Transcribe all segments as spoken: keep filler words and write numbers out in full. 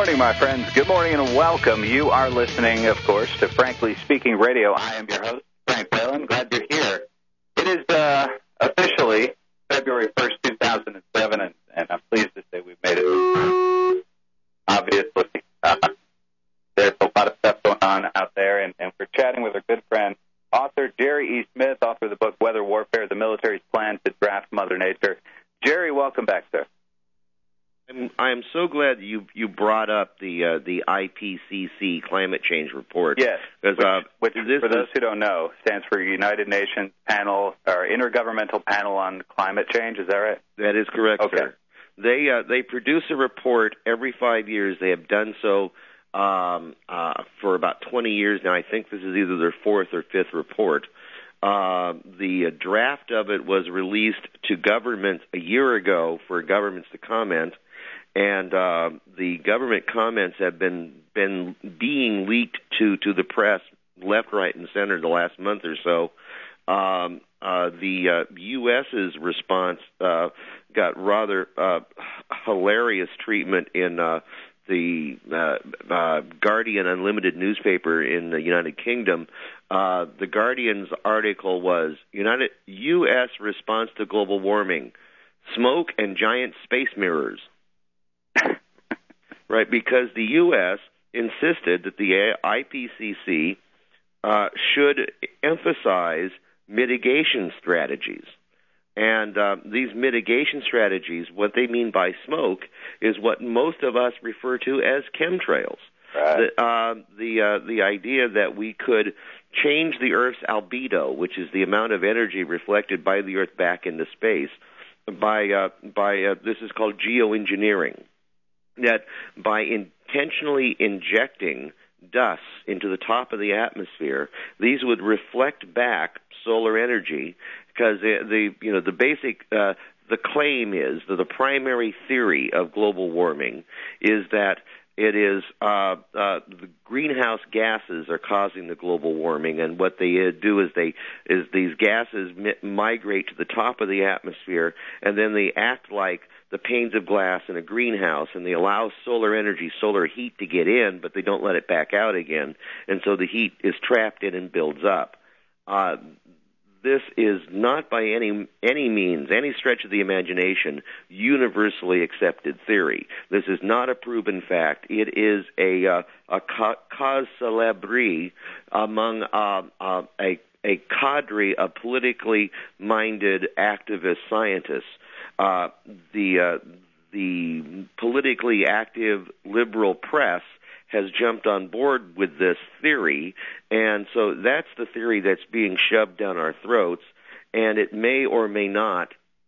morning, my friends. Good morning and welcome. You are listening, of course, to Frankly Speaking Radio. I am your host, Frank Whalen. Glad you're here. It is uh, officially February first, two thousand seven, and, and I'm pleased to say we've made it. Obviously, uh, there's a lot of stuff going on out there, and, and we're chatting with our good friend, author Jerry E. Smith, author of the book Weather Warfare, The Military's Plan to Draft Mother Nature. Jerry, welcome back, sir. I'm, I'm so glad you you brought up the uh, the I P C C climate change report. Yes, which, uh, which for those who don't know, stands for United Nations Panel or Intergovernmental Panel on Climate Change. Is that right? That is correct, okay. sir. They uh, they produce a report every five years. They have done so um, uh, for about twenty years now. I think this is either their fourth or fifth report. Uh, the uh, draft of it was released to governments a year ago for governments to comment. And uh, the government comments have been been being leaked to, to the press left, right, and center the last month or so. Um, uh, the uh, U S's response uh, got rather uh, hilarious treatment in uh, the uh, uh, Guardian Unlimited newspaper in the United Kingdom. Uh, the Guardian's article was United U S response to global warming: smoke and giant space mirrors. Right, because the U S insisted that the I P C C uh, should emphasize mitigation strategies. And uh, these mitigation strategies, what they mean by smoke, is what most of us refer to as chemtrails. Right. The, uh, the, uh, the idea that we could change the Earth's albedo, which is the amount of energy reflected by the Earth back into space, by, uh, by uh, this is called geoengineering. That by intentionally injecting dust into the top of the atmosphere, these would reflect back solar energy, because the, the you know the basic uh, the claim is that the primary theory of global warming is that it is uh, uh, the greenhouse gases are causing the global warming, and what they uh, do is they is these gases mi- migrate to the top of the atmosphere, and then they act like the panes of glass in a greenhouse, and they allow solar energy, solar heat to get in, but they don't let it back out again, and so the heat is trapped in and builds up. Uh, this is not by any any means, any stretch of the imagination, universally accepted theory. This is not a proven fact. It is a uh, a ca- cause célèbre among uh, uh, a a cadre of politically minded activist scientists. Uh, the uh, the politically active liberal press has jumped on board with this theory, and so that's the theory that's being shoved down our throats, and it may or may not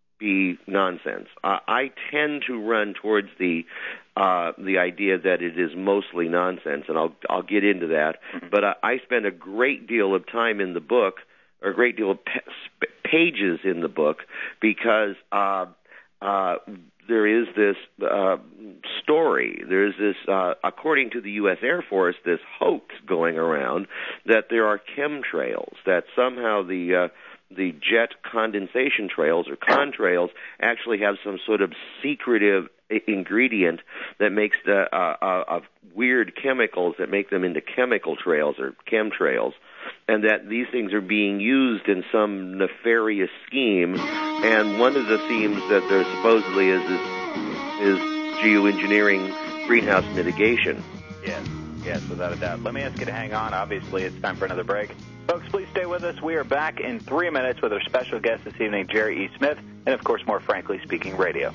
be nonsense. Uh, I tend to run towards the uh, the idea that it is mostly nonsense, and I'll I'll get into that. But uh, I spend a great deal of time in the book, or a great deal of pa- pages in the book, because uh, uh, there is this uh, story, there's this, uh, according to the U S Air Force, this hoax going around that there are chemtrails, that somehow the uh, the jet condensation trails, or contrails, actually have some sort of secretive ingredient that makes the uh, uh, of weird chemicals that make them into chemical trails or chemtrails, and that these things are being used in some nefarious scheme. And one of the themes that there supposedly is is, is geoengineering, greenhouse mitigation. Yes, yes, without a doubt. Let me ask you to hang on. Obviously, it's time for another break. Folks, please stay with us. We are back in three minutes with our special guest this evening, Jerry E. Smith, and, of course, more Frankly Speaking Radio.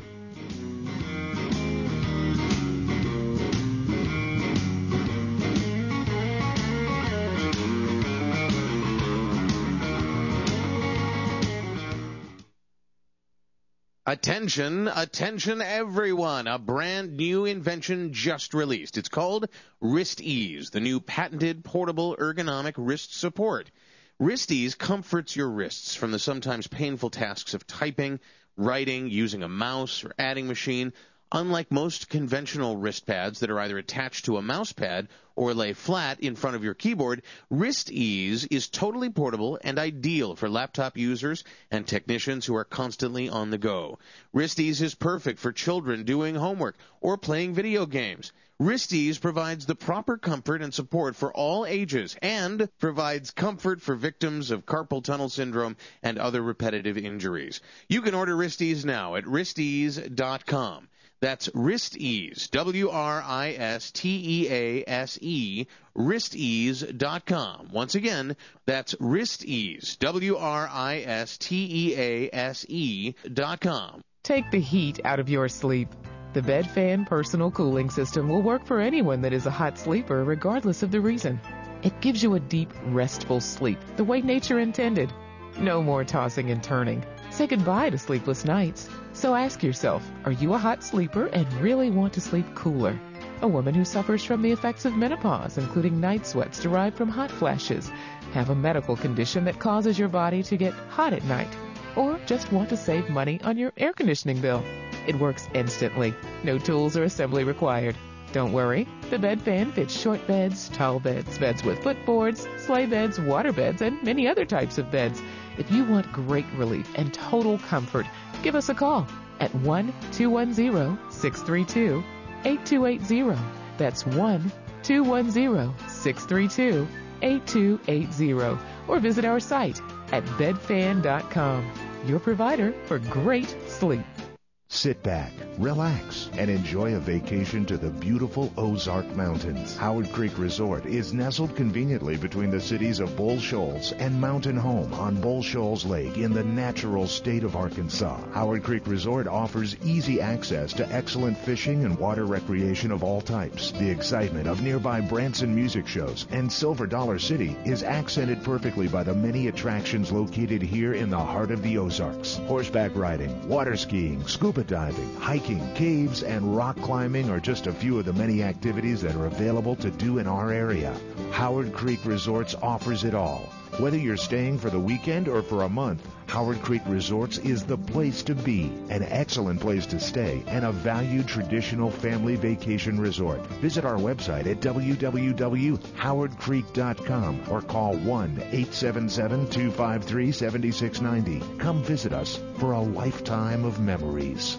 Attention, attention everyone, a brand new invention just released. It's called Wrist Ease, the new patented portable ergonomic wrist support. Wrist Ease comforts your wrists from the sometimes painful tasks of typing, writing, using a mouse or adding machine. Unlike most conventional wrist pads that are either attached to a mouse pad or lay flat in front of your keyboard, WristEase is totally portable and ideal for laptop users and technicians who are constantly on the go. WristEase is perfect for children doing homework or playing video games. WristEase provides the proper comfort and support for all ages and provides comfort for victims of carpal tunnel syndrome and other repetitive injuries. You can order WristEase now at wrist ease dot com. That's WristEase, W R I S T E A S E, wrist ease dot com. Once again, that's WristEase, W R I S T E A S E dot com. Take the heat out of your sleep. The BedFan personal cooling system will work for anyone that is a hot sleeper, regardless of the reason. It gives you a deep, restful sleep, the way nature intended. No more tossing and turning. Say goodbye to sleepless nights. So ask yourself, are you a hot sleeper and really want to sleep cooler? A woman who suffers from the effects of menopause, including night sweats derived from hot flashes, have a medical condition that causes your body to get hot at night, or just want to save money on your air conditioning bill. It works instantly. No tools or assembly required. Don't worry, the BedFan fits short beds, tall beds, beds with footboards, sleigh beds, water beds, and many other types of beds. If you want great relief and total comfort, give us a call at one two one zero, six three two, eight two eight zero. That's one two one zero, six three two, eight two eight zero. Or visit our site at bed fan dot com, your provider for great sleep. Sit back, relax, and enjoy a vacation to the beautiful Ozark Mountains. Howard Creek Resort is nestled conveniently between the cities of Bull Shoals and Mountain Home on Bull Shoals Lake in the natural state of Arkansas. Howard Creek Resort offers easy access to excellent fishing and water recreation of all types. The excitement of nearby Branson music shows and Silver Dollar City is accented perfectly by the many attractions located here in the heart of the Ozarks. Horseback riding, water skiing, scuba diving, hiking, caves, and rock climbing are just a few of the many activities that are available to do in our area. Howard Creek Resorts offers it all. Whether you're staying for the weekend or for a month, Howard Creek Resorts is the place to be, an excellent place to stay, and a valued traditional family vacation resort. Visit our website at w w w dot howard creek dot com or call one eight seven seven, two five three, seven six nine zero. Come visit us for a lifetime of memories.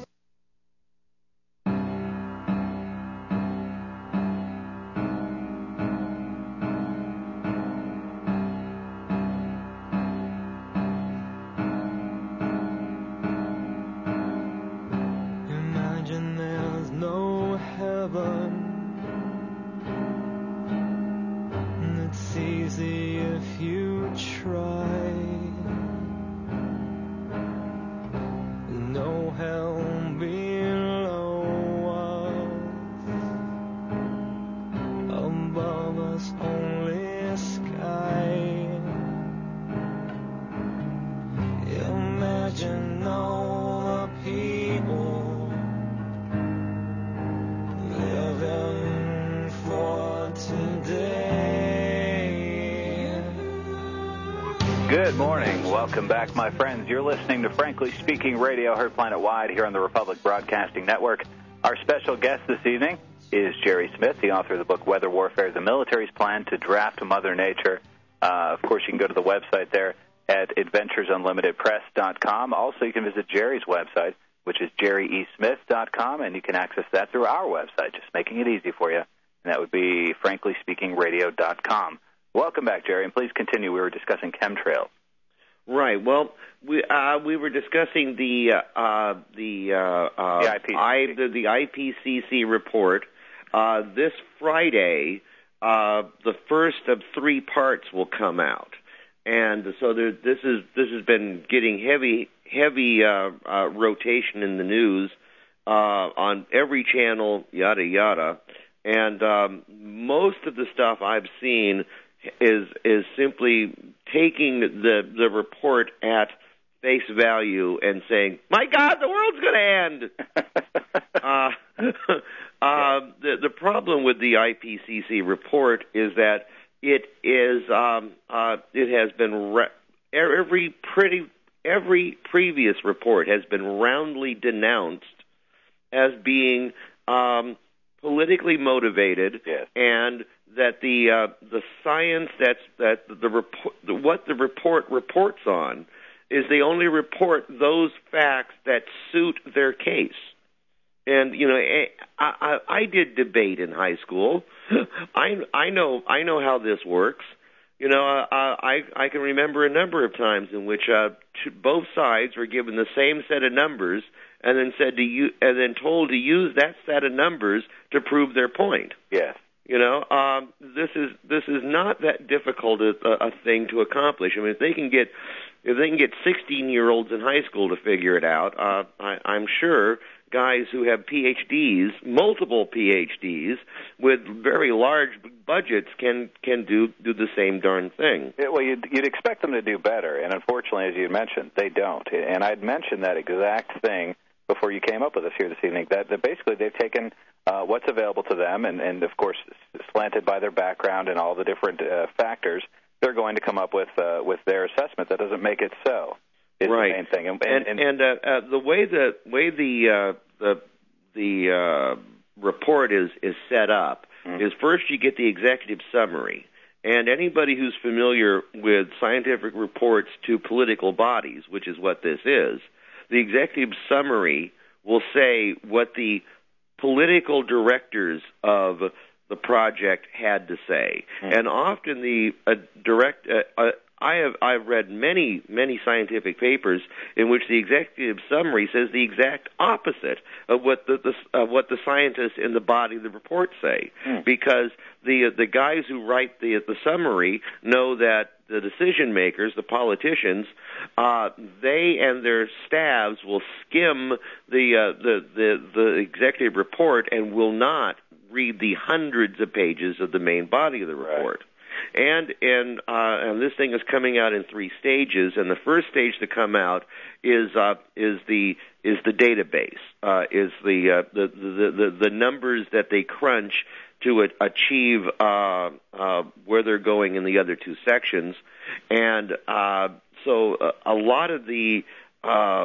Good morning. Welcome back, my friends. You're listening to Frankly Speaking Radio, heard planet-wide here on the Republic Broadcasting Network. Our special guest this evening is Jerry Smith, the author of the book Weather Warfare, The Military's Plan to Draft Mother Nature. Uh, of course, you can go to the website there at adventures unlimited press dot com. Also, you can visit Jerry's website, which is jerry e smith dot com, and you can access that through our website, just making it easy for you, and that would be frankly speaking radio dot com. Welcome back, Jerry, and please continue. We were discussing chemtrails. Right. Well, we uh, we were discussing the uh, the, uh, uh, the, I P C C. I, the the I P C C report. Uh, this Friday, uh, the first of three parts will come out, and so there, this is this has been getting heavy heavy uh, uh, rotation in the news uh, on every channel, yada yada, and um, most of the stuff I've seen is is simply taking the the report at face value and saying, "My God, the world's going to end." uh, uh, the the problem with the I P C C report is that it is um, uh, it has been re- every pretty every previous report has been roundly denounced as being um, politically motivated, yes. and that the uh, the science that's that the report what the report reports on is they only report those facts that suit their case. And you know, I, I, I did debate in high school. I I know I know how this works. You know, uh, I I can remember a number of times in which uh, t- both sides were given the same set of numbers, and then said to you, and then told to use that set of numbers to prove their point. Yes. You know, um, this is this is not that difficult a, a thing to accomplish. I mean, if they can get if they can get sixteen-year-olds in high school to figure it out, uh, I, I'm sure guys who have P H Ds, multiple P H Ds, with very large budgets can can do do the same darn thing. Yeah, well, you'd, you'd expect them to do better, and unfortunately, as you mentioned, they don't. And I'd mentioned that exact thing before you came up with us here this evening, that, that basically they've taken uh, what's available to them, and, and, of course, slanted by their background and all the different uh, factors, they're going to come up with uh, with their assessment. That doesn't make it so. Is right. the main thing. And, and, and, and uh, uh, the way the way the uh, the the uh, report is is set up mm-hmm. is first you get the executive summary, and anybody who's familiar with scientific reports to political bodies, which is what this is, the executive summary will say what the political directors of the project had to say, mm-hmm. and often the uh, direct. Uh, uh, I have I've read many many scientific papers in which the executive summary says the exact opposite of what the, the of what the scientists in the body of the report say, mm. because the the guys who write the the summary know that the decision makers, the politicians, uh, they and their staffs will skim the, uh, the the the executive report and will not read the hundreds of pages of the main body of the report. Right. And and uh, and this thing is coming out in three stages. And the first stage to come out is uh, is the is the database, uh, is the, uh, the, the the the numbers that they crunch to a- achieve uh, uh, where they're going in the other two sections. And uh, so uh, a lot of the uh,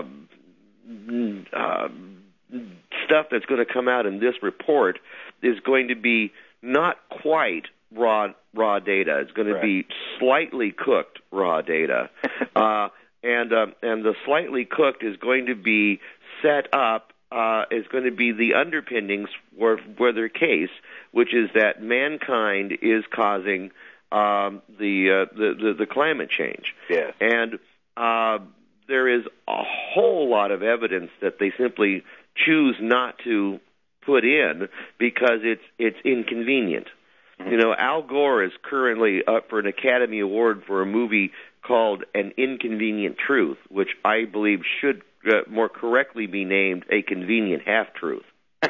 uh, stuff that's going to come out in this report is going to be not quite raw raw data. It's going to right. be slightly cooked raw data, uh, and uh, and the slightly cooked is going to be set up. Uh, is going to be the underpinnings for, for their case, which is that mankind is causing um, the, uh, the the the climate change. Yes. And uh, there is a whole lot of evidence that they simply choose not to put in because it's it's inconvenient. You know, Al Gore is currently up for an Academy Award for a movie called An Inconvenient Truth, which I believe should uh, more correctly be named A Convenient Half-Truth.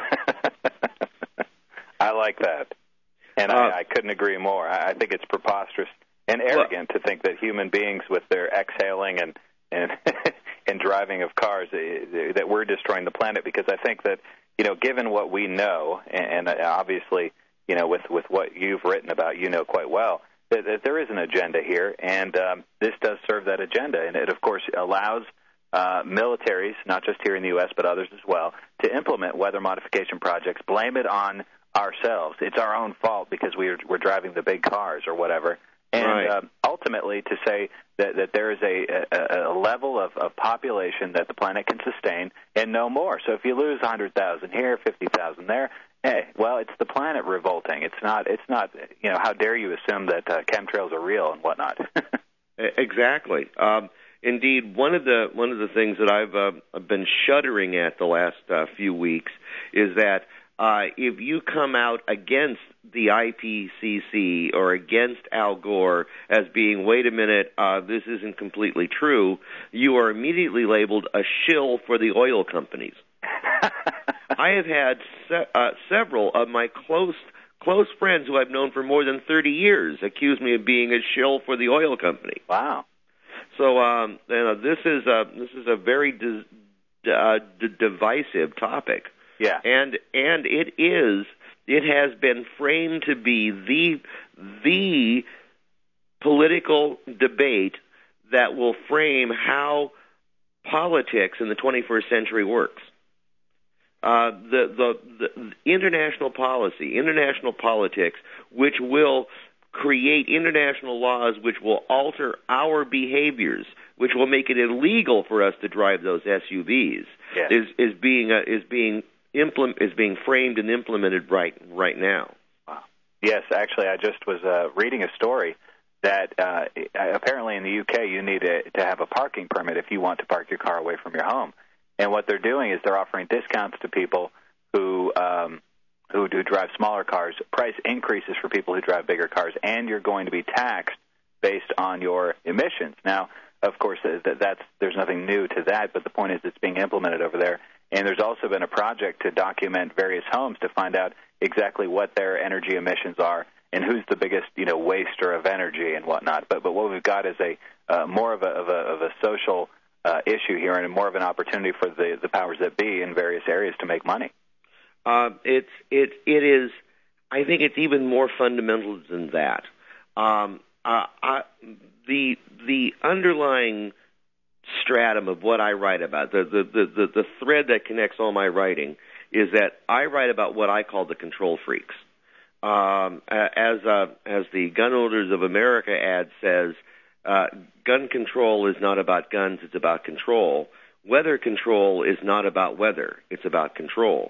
I like that. And uh, I, I couldn't agree more. I, I think it's preposterous and arrogant well, to think that human beings with their exhaling and and, and driving of cars, uh, that we're destroying the planet, because I think that, you know, given what we know, and, and obviously, you know, with, with what you've written about, you know quite well, that, that there is an agenda here, and um, this does serve that agenda. And it, of course, allows uh, militaries, not just here in the U S, but others as well, to implement weather modification projects, blame it on ourselves. It's our own fault because we're, we're driving the big cars or whatever. And right. um, ultimately to say that, that there is a, a, a level of, of population that the planet can sustain and no more. So if you lose one hundred thousand here, fifty thousand there, hey, well, it's the planet revolting. It's not, it's not, you know, how dare you assume that uh, chemtrails are real and whatnot. Exactly. Um, indeed, one of the one of the things that I've uh, been shuddering at the last uh, few weeks is that uh, if you come out against the I P C C or against Al Gore as being, wait a minute, uh, this isn't completely true, you are immediately labeled a shill for the oil companies. I have had se- uh, several of my close close friends who I've known for more than thirty years accuse me of being a shill for the oil company. Wow. So um, you know, this is a this is a very dis- uh, d- divisive topic. Yeah. And and it is it has been framed to be the the political debate that will frame how politics in the twenty-first century works. uh, the, the the international policy, international politics, which will create international laws which will alter our behaviors, which will make it illegal for us to drive those S U Vs, yes. is is being uh, is being implement is being framed and implemented right right now. Wow. Yes, actually, I just was uh, reading a story that uh, apparently in the U K you need a, to have a parking permit if you want to park your car away from your home. And what they're doing is they're offering discounts to people who um, who do drive smaller cars, price increases for people who drive bigger cars, and you're going to be taxed based on your emissions. Now, of course, that, that's there's nothing new to that, but the point is it's being implemented over there. And there's also been a project to document various homes to find out exactly what their energy emissions are and who's the biggest, you know, waster of energy and whatnot. But but what we've got is a uh, more of a of a, of a social uh, issue here and more of an opportunity for the, the powers that be in various areas to make money. Uh, it's it it is. I think it's even more fundamental than that. Um, uh, I, the the underlying stratum of what I write about, the, the the the the thread that connects all my writing, is that I write about what I call the control freaks. Um, as uh, as the Gun Owners of America ad says, uh, gun control is not about guns; it's about control. Weather control is not about weather; it's about control.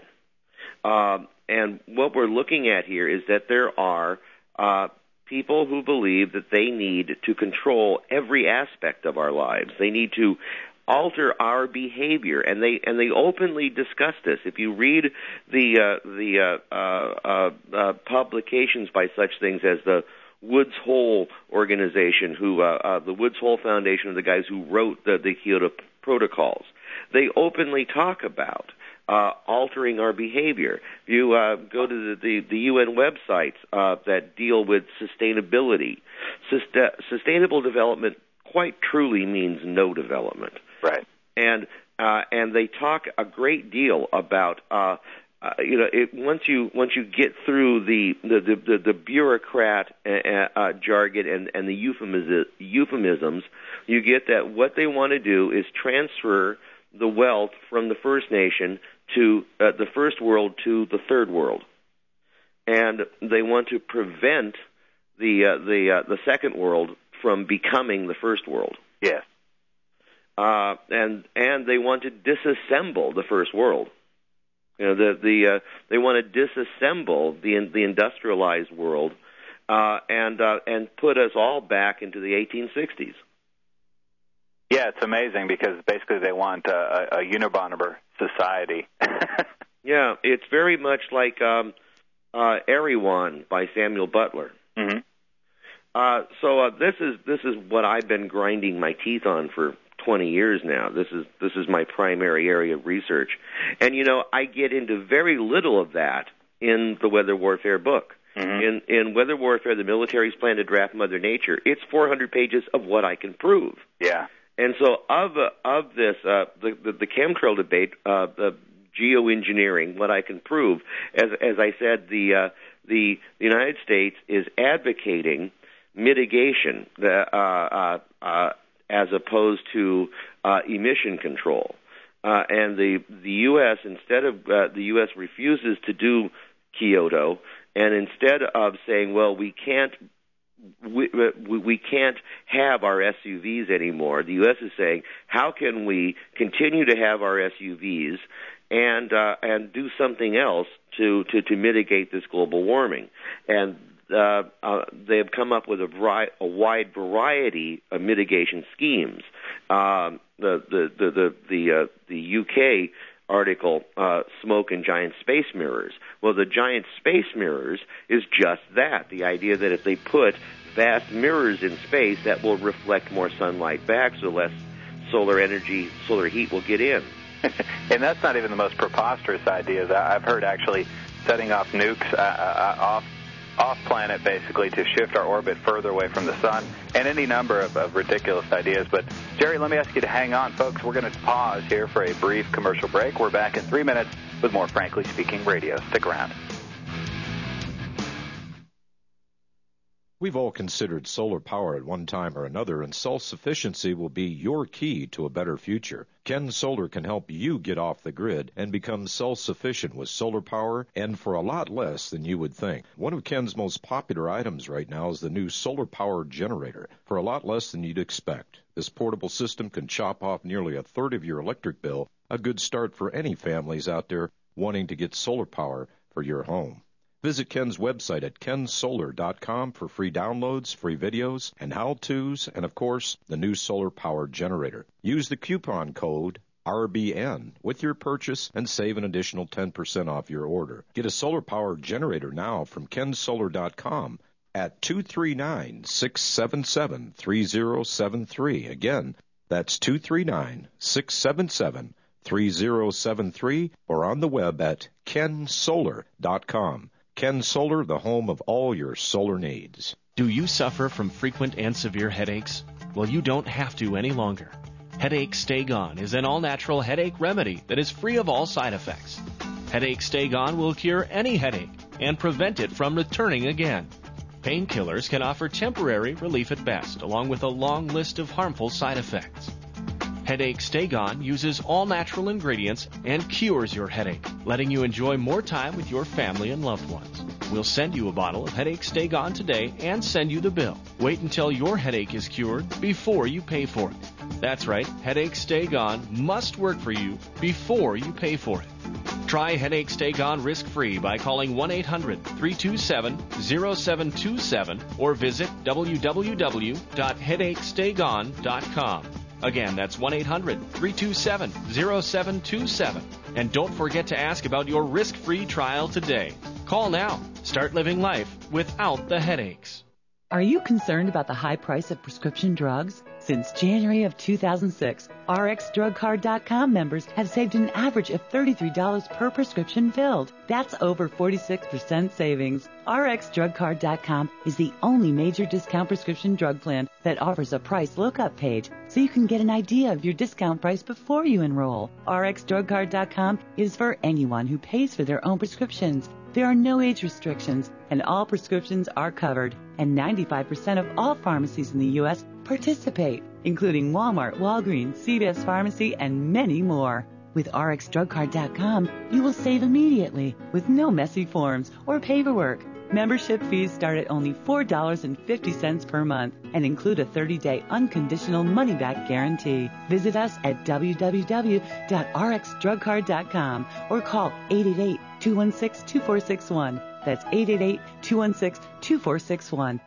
Um, and what we're looking at here is that there are uh, people who believe that they need to control every aspect of our lives. They need to alter our behavior, and they and they openly discuss this. If you read the uh, the uh, uh, uh, publications by such things as the Woods Hole organization, who uh, uh, the Woods Hole Foundation, are the guys who wrote the, the Kyoto Protocols, they openly talk about Uh, altering our behavior. You uh, go to the, the, the U N websites uh, that deal with sustainability. Sust- sustainable development quite truly means no development. Right. And uh, and they talk a great deal about uh, uh, you know it, once you once you get through the the the, the, the bureaucrat uh, uh, jargon and and the euphemism, euphemisms, you get that what they want to do is transfer the wealth from the First Nation to uh, the first world to the third world, and they want to prevent the uh, the uh, the second world from becoming the first world. Yes, uh, and and they want to disassemble the first world. You know, the the uh, they want to disassemble the the industrialized world, uh, and uh, and put us all back into the eighteen sixties. Yeah, it's amazing because basically they want a, a Unabomber society. Yeah, it's very much like um, uh, Erewhon by Samuel Butler. Mm-hmm. Uh, so uh, this is this is what I've been grinding my teeth on for twenty years now. This is this is my primary area of research, and you know I get into very little of that in the Weather Warfare book. Mm-hmm. In in Weather Warfare, the military's plan to draft Mother Nature. It's four hundred pages of what I can prove. Yeah. And so of uh, of this, uh, the, the the chemtrail debate, uh, the geoengineering, what I can prove, as as I said, the uh, the, the United States is advocating mitigation, the, uh, uh, uh, as opposed to uh, emission control, uh, and the the U S instead of uh, the U S refuses to do Kyoto, and instead of saying, well, we can't. We, we, we can't have our S U Vs anymore. The U S is saying, how can we continue to have our S U Vs and uh, and do something else to, to, to mitigate this global warming? And uh, uh, they have come up with a, vari- a wide variety of mitigation schemes. Um, the the the the the, uh, the U K article, uh, Smoke and Giant Space Mirrors. Well, the giant space mirrors is just that, the idea that if they put vast mirrors in space, that will reflect more sunlight back, so less solar energy, solar heat will get in. And that's not even the most preposterous ideas. I've heard actually setting off nukes uh, uh, off off planet, basically, to shift our orbit further away from the sun, and any number of, of ridiculous ideas. But, Jerry, let me ask you to hang on, folks. We're going to pause here for a brief commercial break. We're back in three minutes with more, frankly, Speaking Radio. Stick around. We've all considered solar power at one time or another, and self-sufficiency will be your key to a better future. Ken Solar can help you get off the grid and become self-sufficient with solar power, and for a lot less than you would think. One of Ken's most popular items right now is the new solar power generator, for a lot less than you'd expect. This portable system can chop off nearly a third of your electric bill, a good start for any families out there wanting to get solar power for your home. Visit Ken's website at ken solar dot com for free downloads, free videos, and how-tos, and, of course, the new solar power generator. Use the coupon code R B N with your purchase and save an additional ten percent off your order. Get a solar power generator now from ken solar dot com at two three nine, six seven seven, three zero seven three. Again, that's two three nine, six seven seven, three zero seven three, or on the web at ken solar dot com. Ken Solar, the home of all your solar needs. Do you suffer from frequent and severe headaches? Well, you don't have to any longer. Headache Stay Gone is an all-natural headache remedy that is free of all side effects. Headache Stay Gone will cure any headache and prevent it from returning again. Painkillers can offer temporary relief at best, along with a long list of harmful side effects. Headache Stay Gone uses all-natural ingredients and cures your headache, letting you enjoy more time with your family and loved ones. We'll send you a bottle of Headache Stay Gone today and send you the bill. Wait until your headache is cured before you pay for it. That's right, Headache Stay Gone must work for you before you pay for it. Try Headache Stay Gone risk-free by calling one eight hundred, three two seven, zero seven two seven or visit w w w dot headache stay gone dot com. Again, that's one eight hundred, three two seven, zero seven two seven. And don't forget to ask about your risk-free trial today. Call now. Start living life without the headaches. Are you concerned about the high price of prescription drugs? Since January of two thousand six, R X drug card dot com members have saved an average of thirty-three dollars per prescription filled. That's over forty-six percent savings. R X drug card dot com is the only major discount prescription drug plan that offers a price lookup page, so you can get an idea of your discount price before you enroll. R X drug card dot com is for anyone who pays for their own prescriptions. There are no age restrictions, and all prescriptions are covered, and ninety-five percent of all pharmacies in the U S participate, including Walmart, Walgreens, C V S Pharmacy, and many more. With R X drug card dot com, you will save immediately with no messy forms or paperwork. Membership fees start at only four dollars and fifty cents per month and include a thirty-day unconditional money-back guarantee. Visit us at w w w dot r x drug card dot com or call eight eight eight, two one six, two four six one. That's eight eight eight, two one six, two four six one.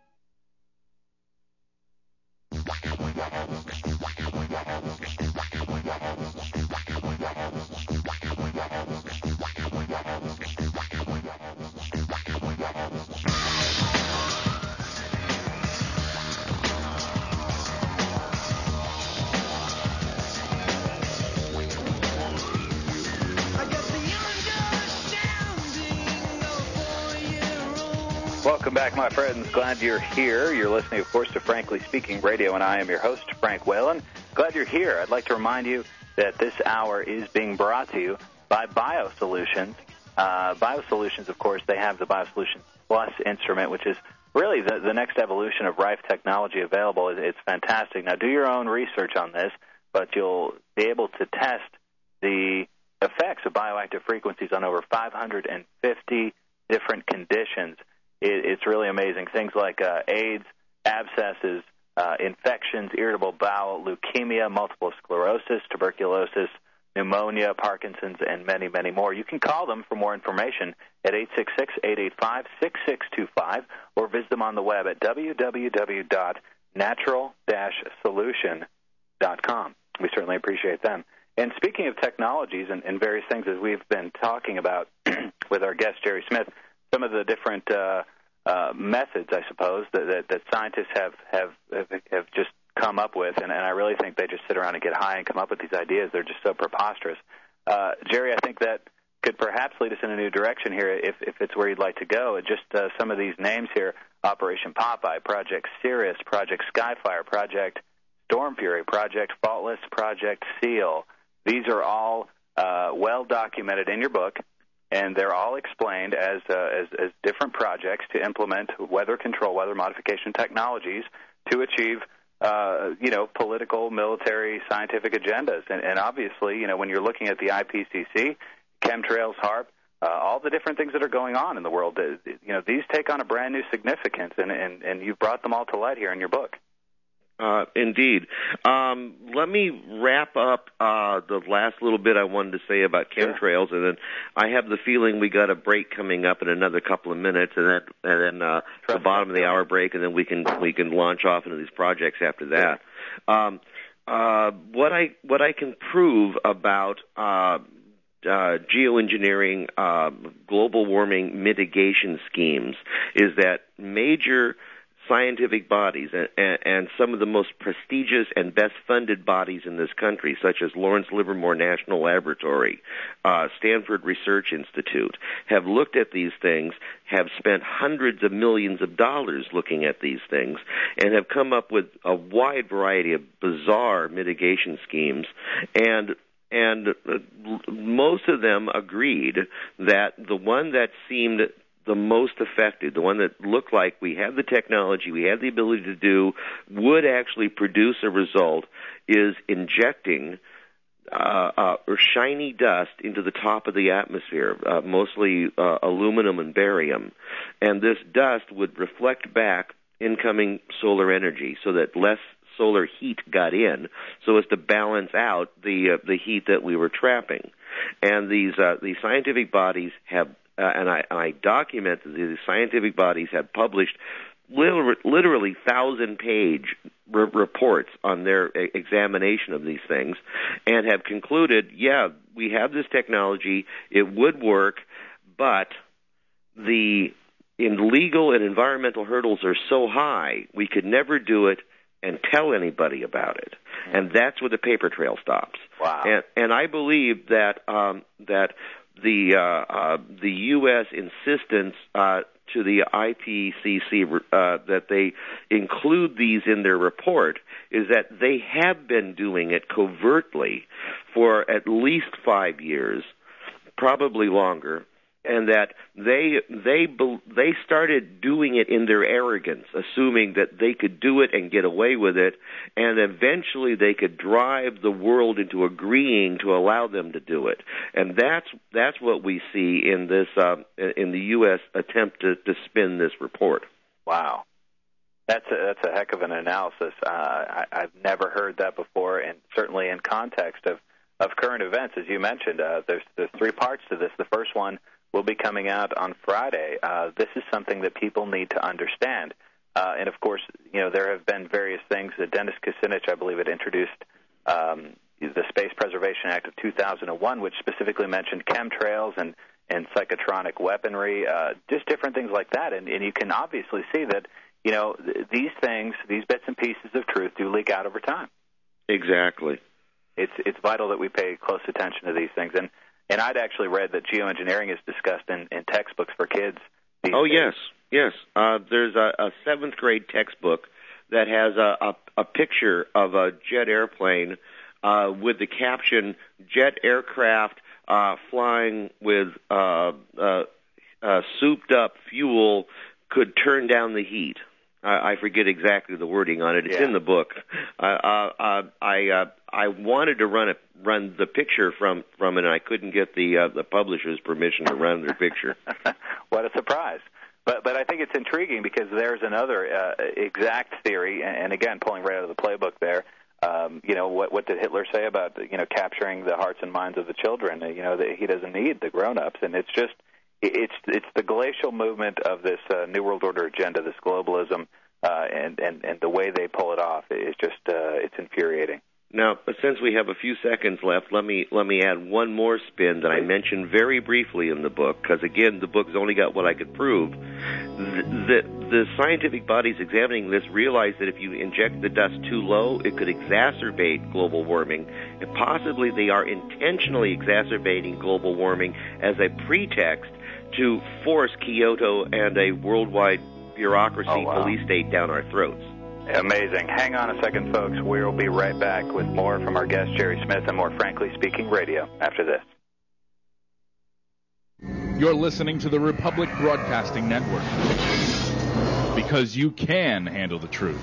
Welcome back, my friends. Glad you're here. You're listening, of course, to Frankly Speaking Radio, and I am your host, Frank Whalen. Glad you're here. I'd like to remind you that this hour is being brought to you by BioSolutions. Uh, BioSolutions, of course, they have the BioSolutions Plus instrument, which is really the, the next evolution of Rife technology available. It's fantastic. Now, do your own research on this, but you'll be able to test the effects of bioactive frequencies on over five hundred fifty different conditions. It's really amazing. Things like uh, AIDS, abscesses, uh, infections, irritable bowel, leukemia, multiple sclerosis, tuberculosis, pneumonia, Parkinson's, and many, many more. You can call them for more information at eight six six, eight eight five, six six two five or visit them on the web at w w w dot natural dash solution dot com. We certainly appreciate them. And speaking of technologies and, and various things, as we've been talking about with our guest, Jerry Smith, some of the different uh, uh, methods, I suppose, that, that, that scientists have, have have just come up with, and, and I really think they just sit around and get high and come up with these ideas. They're just so preposterous. Uh, Jerry, I think that could perhaps lead us in a new direction here if, if it's where you'd like to go. Just uh, some of these names here: Operation Popeye, Project Sirius, Project Skyfire, Project Storm Fury, Project Faultless, Project SEAL. These are all uh, well documented in your book. and they're all explained as, uh, as as different projects to implement weather control, weather modification technologies to achieve, uh, you know, political, military, scientific agendas. And, and obviously, you know, when you're looking at the I P C C, chemtrails, HAARP, uh, all the different things that are going on in the world, uh, you know, these take on a brand new significance, and, and, and you've brought them all to light here in your book. Uh, indeed. Um, let me wrap up uh, the last little bit I wanted to say about chemtrails, sure. and then I have the feeling we got a break coming up in another couple of minutes, and then and then uh, the bottom of the hour break, and then we can we can launch off into these projects after that. Um, uh, what I what I can prove about uh, uh, geoengineering, uh, global warming mitigation schemes is that major scientific bodies and, and, and some of the most prestigious and best-funded bodies in this country, such as Lawrence Livermore National Laboratory, uh, Stanford Research Institute, have looked at these things, have spent hundreds of millions of dollars looking at these things, and have come up with a wide variety of bizarre mitigation schemes. And and uh, most of them agreed that the one that seemed the most effective, the one that looked like we had the technology, we had the ability to do, would actually produce a result, is injecting uh, uh, or shiny dust into the top of the atmosphere, uh, mostly uh, aluminum and barium. And this dust would reflect back incoming solar energy so that less solar heat got in, so as to balance out the uh, the heat that we were trapping. And these uh, these scientific bodies have Uh, and I, I document that the scientific bodies have published literally, literally thousand-page re- reports on their a- examination of these things, and have concluded, yeah, we have this technology, it would work, but the in legal and environmental hurdles are so high, we could never do it and tell anybody about it. And that's where the paper trail stops. Wow. And, and I believe that um, that the uh, uh, the U S insistence uh, to the I P C C uh, that they include these in their report is that they have been doing it covertly for at least five years, probably longer, and that they they they started doing it in their arrogance, assuming that they could do it and get away with it, and eventually they could drive the world into agreeing to allow them to do it. And that's that's what we see in this uh, in the U S attempt to, to spin this report. Wow, that's a, that's a heck of an analysis. Uh, I, I've never heard that before, and certainly in context of, of current events, as you mentioned. Uh, there's there's three parts to this. The first one will be coming out on Friday. Uh, this is something that people need to understand. Uh, and, of course, you know, there have been various things. Uh, Dennis Kucinich, I believe, had introduced um, the Space Preservation Act of two thousand one, which specifically mentioned chemtrails and, and psychotronic weaponry, uh, just different things like that. And, and you can obviously see that, you know, th- these things, these bits and pieces of truth do leak out over time. Exactly. It's, it's vital that we pay close attention to these things. And And I'd actually read that geoengineering is discussed in, in textbooks for kids these Oh, days. yes, yes. Uh, there's a, a seventh grade textbook that has a, a, a picture of a jet airplane uh, with the caption, "Jet aircraft uh, flying with uh, uh, uh, souped-up fuel could turn down the heat." I forget exactly the wording on it. It's yeah. in the book. Uh, uh, I uh, I wanted to run a, run the picture from, from it, and I couldn't get the uh, the publisher's permission to run their picture. What a surprise! But but I think it's intriguing because there's another uh, exact theory, and again, pulling right out of the playbook there. Um, you know, what what did Hitler say about you know capturing the hearts and minds of the children? You know, that he doesn't need the grown-ups, and it's just. It's it's the glacial movement of this uh, New World Order agenda, this globalism, uh, and, and, and the way they pull it off is just uh, it's infuriating. Now, since we have a few seconds left, let me let me add one more spin that I mentioned very briefly in the book, because again, the book's only got what I could prove. The, the, the scientific bodies examining this realized that if you inject the dust too low, it could exacerbate global warming, and possibly they are intentionally exacerbating global warming as a pretext to force Kyoto and a worldwide bureaucracy oh, wow. police state down our throats. Amazing. Hang on a second, folks. We'll be right back with more from our guest, Jerry Smith, and more Frankly Speaking Radio after this. You're listening to the Republic Broadcasting Network, because you can handle the truth.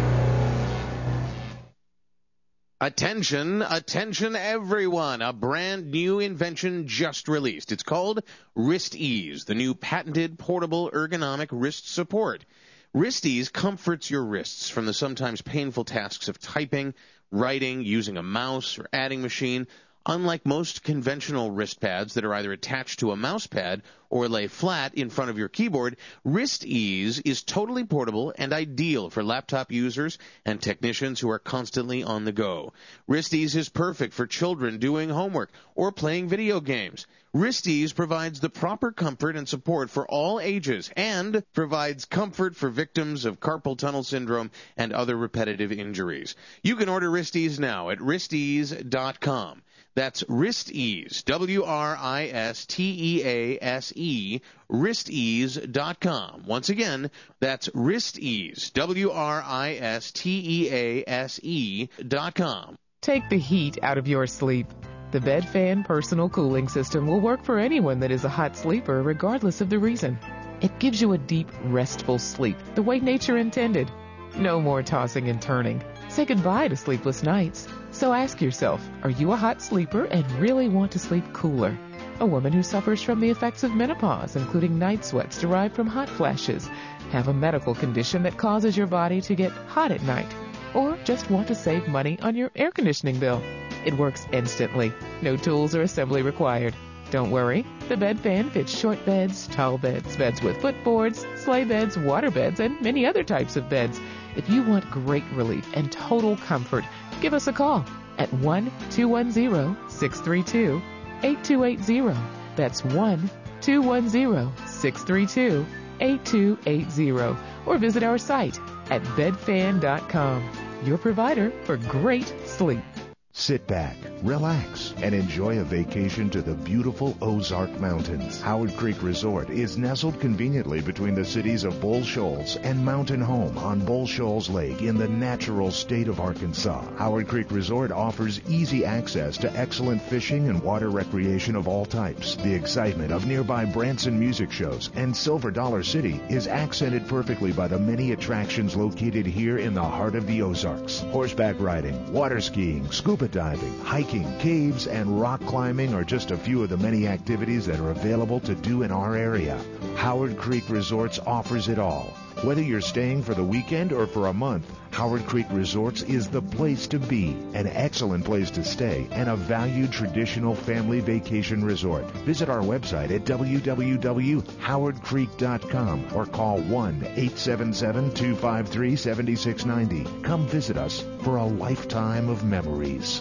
Attention, attention everyone. A brand new invention just released. It's called WristEase, the new patented portable ergonomic wrist support. WristEase comforts your wrists from the sometimes painful tasks of typing, writing, using a mouse, or adding machine. Unlike most conventional wrist pads that are either attached to a mouse pad or lay flat in front of your keyboard, WristEase is totally portable and ideal for laptop users and technicians who are constantly on the go. WristEase is perfect for children doing homework or playing video games. WristEase provides the proper comfort and support for all ages and provides comfort for victims of carpal tunnel syndrome and other repetitive injuries. You can order WristEase now at wrist ease dot com. That's WristEase, W R I S T E A S E, wrist ease dot com. Once again, that's WristEase, W R I S T E A S E dot com. Take the heat out of your sleep. The Bed Fan Personal Cooling System will work for anyone that is a hot sleeper, regardless of the reason. It gives you a deep, restful sleep, the way nature intended. No more tossing and turning. Say goodbye to sleepless nights. So ask yourself, are you a hot sleeper and really want to sleep cooler? A woman who suffers from the effects of menopause, including night sweats derived from hot flashes, have a medical condition that causes your body to get hot at night, or just want to save money on your air conditioning bill. It works instantly. No tools or assembly required. Don't worry, the Bed Fan fits short beds, tall beds, beds with footboards, sleigh beds, water beds, and many other types of beds. If you want great relief and total comfort, give us a call at one two one zero, six three two, eight two eight zero. That's one two one zero, six three two, eight two eight zero. Or visit our site at bed fan dot com, your provider for great sleep. Sit back, relax, and enjoy a vacation to the beautiful Ozark Mountains. Howard Creek Resort is nestled conveniently between the cities of Bull Shoals and Mountain Home on Bull Shoals Lake in the natural state of Arkansas. Howard Creek Resort offers easy access to excellent fishing and water recreation of all types. The excitement of nearby Branson music shows and Silver Dollar City is accented perfectly by the many attractions located here in the heart of the Ozarks. Horseback riding, water skiing, scuba diving, hiking, caves, and rock climbing are just a few of the many activities that are available to do in our area. Howard Creek Resorts offers it all. Whether you're staying for the weekend or for a month, Howard Creek Resorts is the place to be, an excellent place to stay, and a valued traditional family vacation resort. Visit our website at w w w dot howard creek dot com or call one eight seven seven, two five three, seven six nine zero. Come visit us for a lifetime of memories.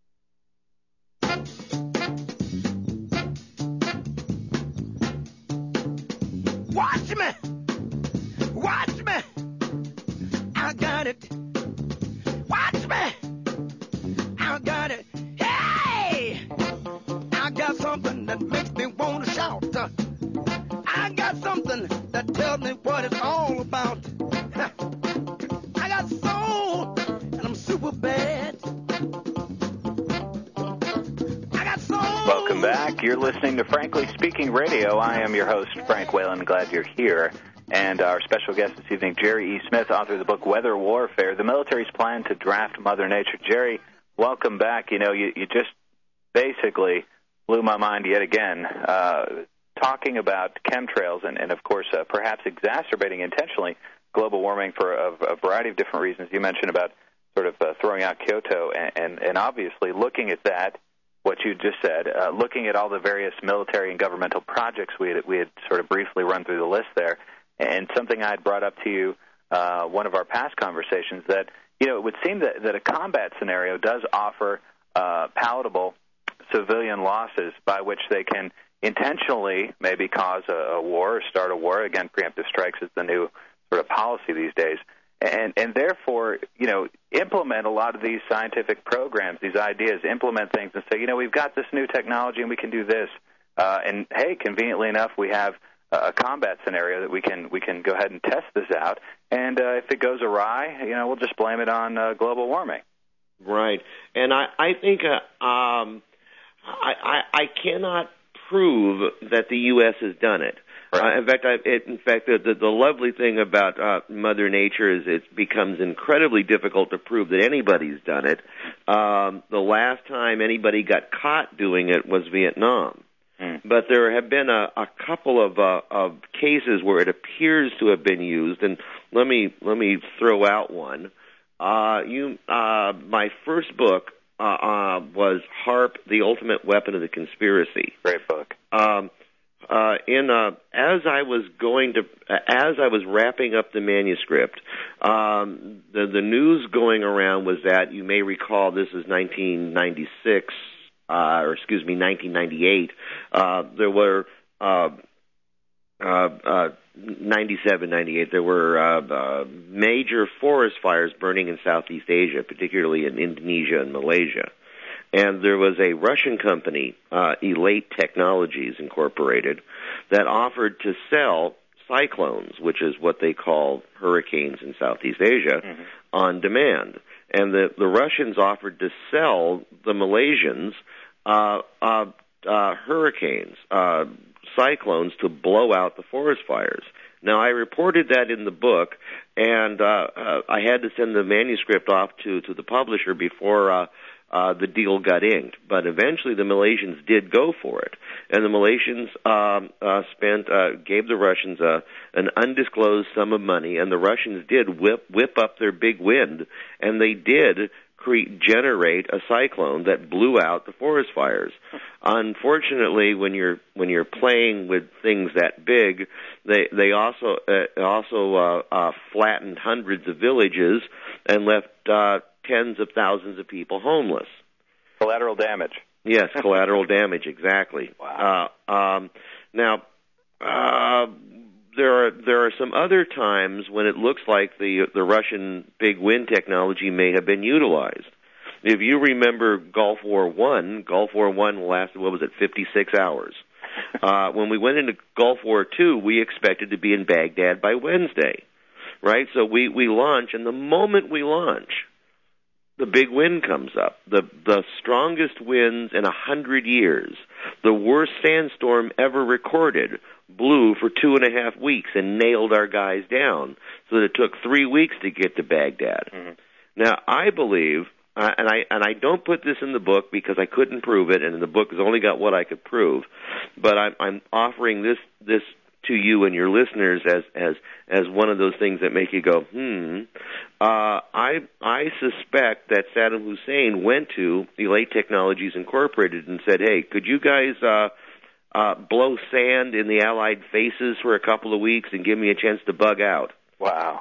Watch me! Watch me! I got it! Watch me! I got it! Hey! I got something that makes me want to shout. I got something that tells me what it's all about. I got soul, and I'm super bad. I got soul. Welcome back. You're listening to Frankly Speaking Radio. I am your host, Frank Whalen. Glad you're here. And our special guest this evening, Jerry E. Smith, author of the book Weather Warfare, The Military's Plan to Draft Mother Nature. Jerry, welcome back. You know, you, you just basically blew my mind yet again, uh, talking about chemtrails and, and of course, uh, perhaps exacerbating intentionally global warming for a, a variety of different reasons. You mentioned about sort of uh, throwing out Kyoto and, and, and obviously looking at that, what you just said, uh, looking at all the various military and governmental projects we had, we had sort of briefly run through the list there. And something I had brought up to you, uh, one of our past conversations, that, you know, it would seem that, that a combat scenario does offer uh, palatable civilian losses by which they can intentionally maybe cause a, a war or start a war. Again, preemptive strikes is the new sort of policy these days. And, and therefore, you know, implement a lot of these scientific programs, these ideas, implement things and say, you know, we've got this new technology and we can do this. Uh, and, hey, conveniently enough, we have a combat scenario that we can we can go ahead and test this out, and uh, if it goes awry, you know, we'll just blame it on uh, global warming. Right, and I I think uh, um, I, I I cannot prove that the U S has done it. Uh, in fact, I, it, in fact, the, the, the lovely thing about uh, Mother Nature is it becomes incredibly difficult to prove that anybody's done it. Um, the last time anybody got caught doing it was Vietnam. Mm. But there have been a, a couple of, uh, of cases where it appears to have been used, and let me let me throw out one. Uh, you, uh, my first book uh, uh, was HAARP: The Ultimate Weapon of the Conspiracy. Great book. Um, Uh, in uh, as I was going to, uh, as I was wrapping up the manuscript, um, the the news going around was that, you may recall, this is nineteen ninety-six, uh, or excuse me, nineteen ninety-eight. Uh, there were uh, uh, uh, ninety-seven, ninety-eight. There were uh, uh, major forest fires burning in Southeast Asia, particularly in Indonesia and Malaysia. And there was a Russian company, uh, Elate Technologies Incorporated, that offered to sell cyclones, which is what they call hurricanes in Southeast Asia, mm-hmm. on demand. And the, the Russians offered to sell the Malaysians uh, uh, uh, hurricanes, uh, cyclones, to blow out the forest fires. Now, I reported that in the book, and uh, uh, I had to send the manuscript off to, to the publisher before uh, Uh, the deal got inked, but eventually the Malaysians did go for it, and the Malaysians um, uh, spent uh, gave the Russians uh, an undisclosed sum of money, and the Russians did whip whip up their big wind, and they did cre- generate a cyclone that blew out the forest fires. Unfortunately, when you're when you're playing with things that big, they they also uh, also uh, uh, flattened hundreds of villages and left Uh, tens of thousands of people homeless. Collateral damage. Yes, collateral damage, exactly. Wow. Uh, um, now, uh, there are there are some other times when it looks like the the Russian big wind technology may have been utilized. If you remember Gulf War One, Gulf War One lasted, what was it, fifty-six hours. Uh, when we went into Gulf War Two, we expected to be in Baghdad by Wednesday, right? So we, we launch, and the moment we launch, the big wind comes up. The the strongest winds in a hundred years, the worst sandstorm ever recorded, blew for two and a half weeks and nailed our guys down. So that it took three weeks to get to Baghdad. Mm-hmm. Now, I believe, uh, and I and I don't put this in the book because I couldn't prove it, and the book has only got what I could prove. But I'm, I'm offering this this. to you and your listeners as as as one of those things that make you go, hmm. Uh, I I suspect that Saddam Hussein went to Elate Technologies Incorporated and said, "Hey, could you guys uh, uh, blow sand in the Allied faces for a couple of weeks and give me a chance to bug out?" Wow,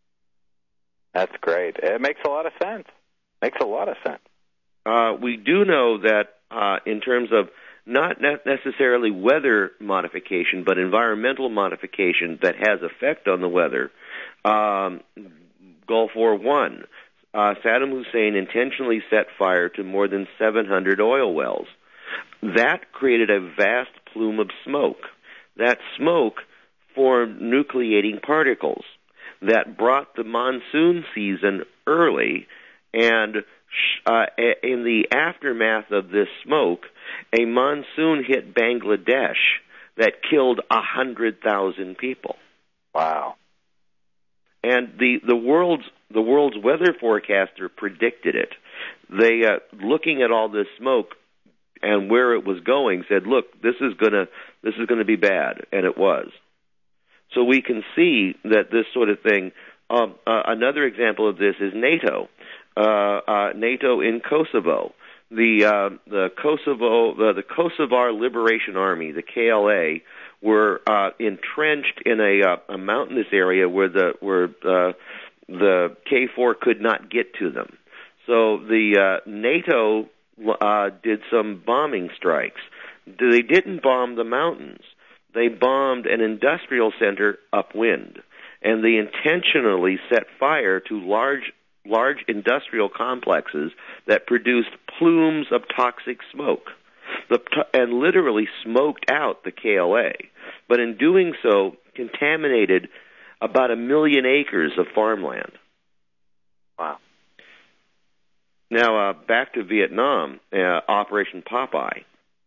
that's great. It makes a lot of sense. Makes a lot of sense. Uh, we do know that uh, in terms of not necessarily weather modification, but environmental modification that has effect on the weather. Um, Gulf War One, uh, Saddam Hussein intentionally set fire to more than seven hundred oil wells. That created a vast plume of smoke. That smoke formed nucleating particles that brought the monsoon season early, and uh, in the aftermath of this smoke, a monsoon hit Bangladesh that killed a hundred thousand people. Wow! And the the world's the world's weather forecaster predicted it. They, uh, looking at all this smoke and where it was going, said, "Look, this is gonna this is gonna be bad," and it was. So we can see that this sort of thing. Um, uh, another example of this is NATO. Uh, uh, NATO in Kosovo. The uh, the Kosovo the, the Kosovar Liberation Army, the K L A, were uh, entrenched in a, uh, a mountainous area where the where uh, the K four could not get to them. So the uh, NATO uh, did some bombing strikes. They didn't bomb the mountains. They bombed an industrial center upwind, and they intentionally set fire to large. large industrial complexes that produced plumes of toxic smoke, the, and literally smoked out the K L A. But in doing so, contaminated about a million acres of farmland. Wow. Now, uh, back to Vietnam, uh, Operation Popeye.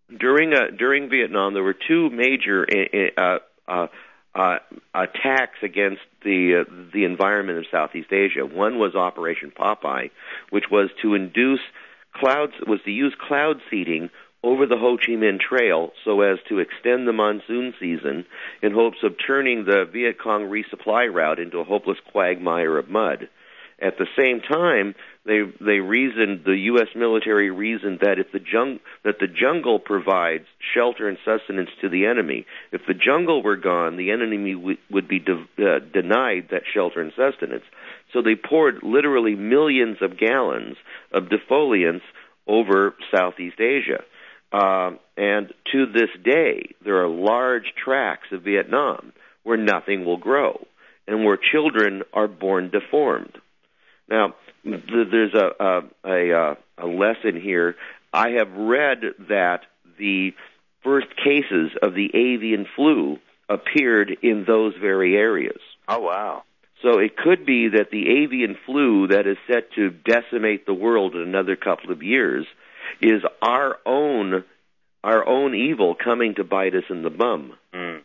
during uh, during Vietnam, there were two major uh, uh, uh, attacks against the uh, the environment of Southeast Asia. One was Operation Popeye, which was to induce clouds was to use cloud seeding over the Ho Chi Minh Trail so as to extend the monsoon season in hopes of turning the Viet Cong resupply route into a hopeless quagmire of mud. At the same time, they they reasoned the U S military reasoned that if the jung that the jungle provides shelter and sustenance to the enemy, if the jungle were gone, the enemy w- would be de- uh, denied that shelter and sustenance. So they poured literally millions of gallons of defoliants over Southeast Asia. Uh, and to this day, there are large tracts of Vietnam where nothing will grow and where children are born deformed. Now, th- there's a, a, a, a lesson here. I have read that the first cases of the avian flu appeared in those very areas. Oh, wow. So it could be that the avian flu that is set to decimate the world in another couple of years is our own our own evil coming to bite us in the bum. Mm.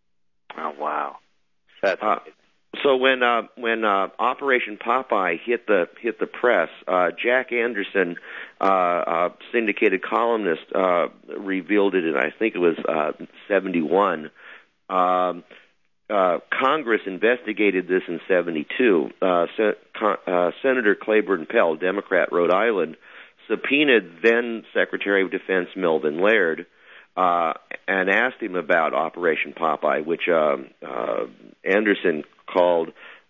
Oh, wow. That's uh, So when uh, when uh, Operation Popeye hit the hit the press, uh, Jack Anderson, uh, uh, syndicated columnist, uh, revealed it in I think it was uh, seventy-one. Um, uh, Congress investigated this in seventy-two. Uh, Sen- Con- uh, Senator Claiborne Pell, Democrat, Rhode Island, subpoenaed then Secretary of Defense Melvin Laird uh, and asked him about Operation Popeye, which um, uh, Anderson called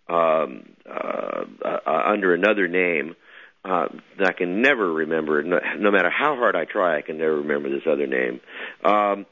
um, uh, uh, under another name uh, that I can never remember. No, no matter how hard I try, I can never remember this other name. Um,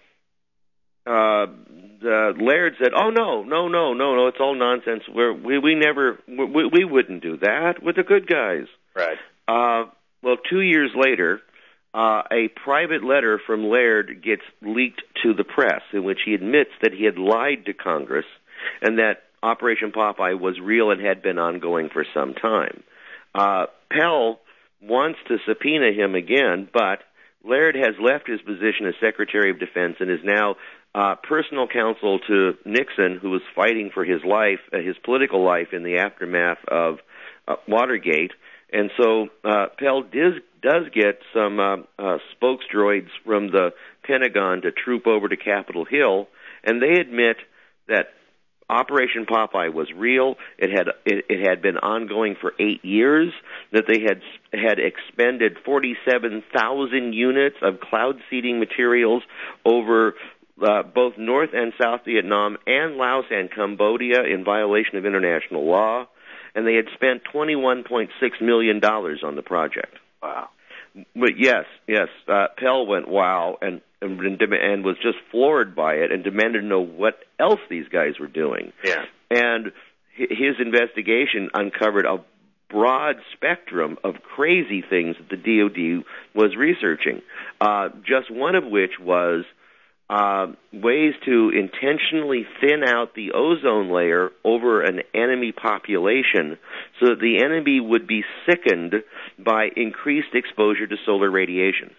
uh, the Laird said, "Oh no, no, no, no, no! It's all nonsense. We're, we we never we, we wouldn't do that. We're the good guys." Right. Uh, well, two years later, uh, a private letter from Laird gets leaked to the press, in which he admits that he had lied to Congress and that Operation Popeye was real and had been ongoing for some time. Uh, Pell wants to subpoena him again, but Laird has left his position as Secretary of Defense and is now uh, personal counsel to Nixon, who was fighting for his life, uh, his political life in the aftermath of uh, Watergate. And so uh, Pell does, does get some uh, uh, spokes droids from the Pentagon to troop over to Capitol Hill, and they admit that Operation Popeye was real. It had it, it had been ongoing for eight years. That they had had expended forty-seven thousand units of cloud seeding materials over uh, both North and South Vietnam and Laos and Cambodia in violation of international law, and they had spent twenty-one point six million dollars on the project. Wow. But yes, yes, uh, Pell went wow and, and and was just floored by it and demanded to know what else these guys were doing. Yeah. And his investigation uncovered a broad spectrum of crazy things that the D O D was researching, uh, just one of which was uh, ways to intentionally thin out the ozone layer over an enemy population so that the enemy would be sickened by increased exposure to solar radiation.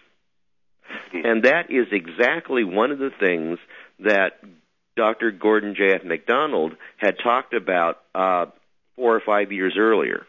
And that is exactly one of the things that Doctor Gordon J F MacDonald had talked about uh, four or five years earlier.